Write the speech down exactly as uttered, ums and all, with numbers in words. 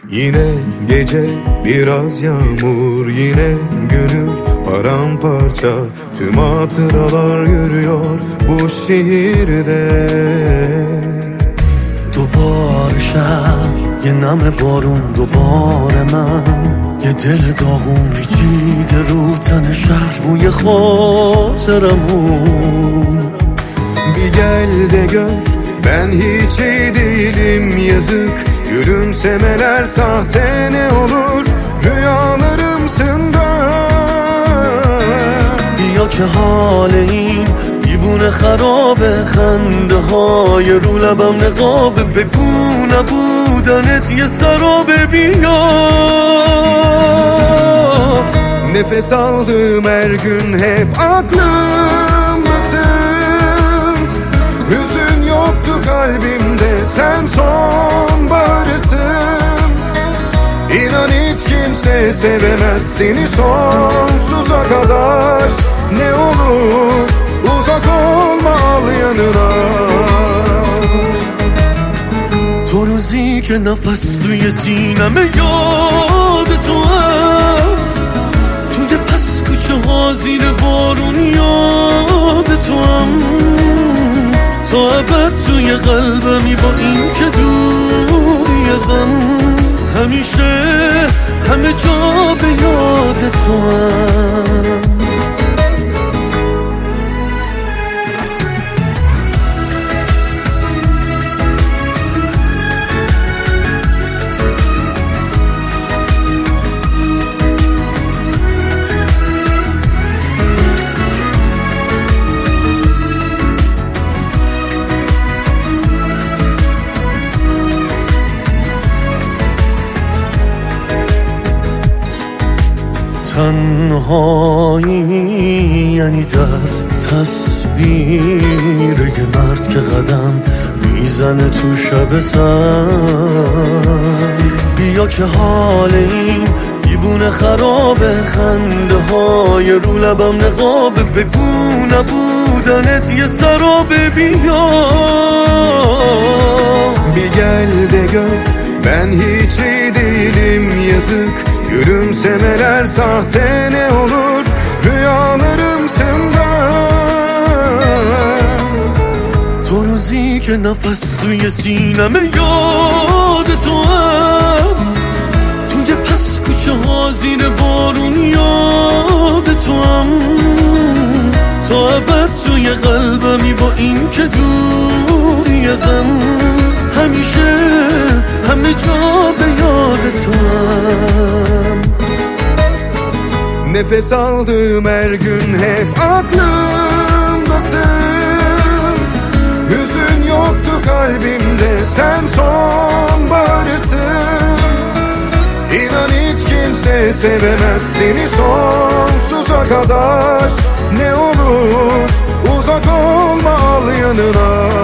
Yine gece biraz yağmur, yine gönül paramparça. Tüm hatıralar yürüyor bu şehirde. دوباره شب یه نم بارون، دوباره من یه دل داغون پیچیده رو تن شهر، بوی خاطرمون. Bir gel de gör, ben hiç iyi değilim, yazık. Gülümsemeler sahte ne olur, rüyalarımsın da. بیا که حال این دیوونه خرابه، خنده های رو لبم نقابه، بگو نبودنت یه سرابه. بیا Nefes aldığım her gün hep aklımdasın. Hüzün yoktu kalbimde, sen sonbaharısın. İnan hiç kimse sevemez seni sonsuza kadar. Ne olur uzak olma, al yanına. تو روزی که نفس توی سینمه یاد تو هم، توی پس کوچه ها زیر بارون یاد تو هم، تا ابد توی قلبمی با این که دوری ازم، همیشه همه جا به یاد تو هم. تنهایی یعنی درد، تصویر یه مرد که قدم میزنه تو شب سر. بیا که حال این دیوونه خرابه، خنده های رو لبم نقابه، بگو نبودنت یه سرابه. بیا Bir gel de gör, ben hiç iyi değilim, yazık. Gülümsemeler sahte ne olur, rüyalarımsın da. تو روزی که نفس توی سینمه یاد تو هم، توی پس کوچه ها زیر بارون یاد تو هم، تا ابد توی قلبمی با این که دوری ازم، همیشه همه جا به یاد تو هم. Nefes aldığım her gün hep aklımdasın. Hüzün yoktu kalbimde, sen sonbaharısın. İnan hiç kimse sevemez seni sonsuza kadar. Ne olur uzak olma, al yanına.